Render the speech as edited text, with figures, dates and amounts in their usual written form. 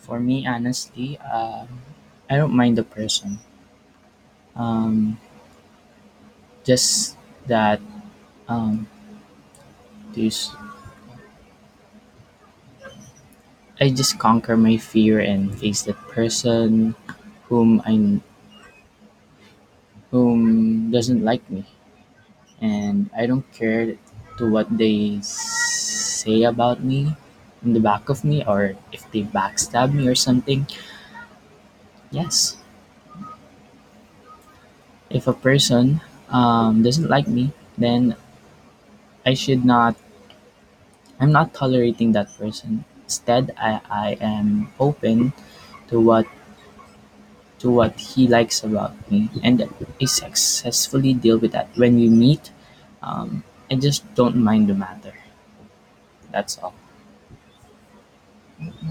For me, honestly, I don't mind the person. Um, just that um, this I just conquer my fear and face that person whom I whom doesn't like me, and I don't care to what they say about me in the back of me, or if they backstab me or something. Yes, if a person doesn't like me, then I should not. I'm not tolerating that person. Instead, I am open to what he likes about me, and I successfully deal with that. When we meet, I just don't mind the matter. That's all.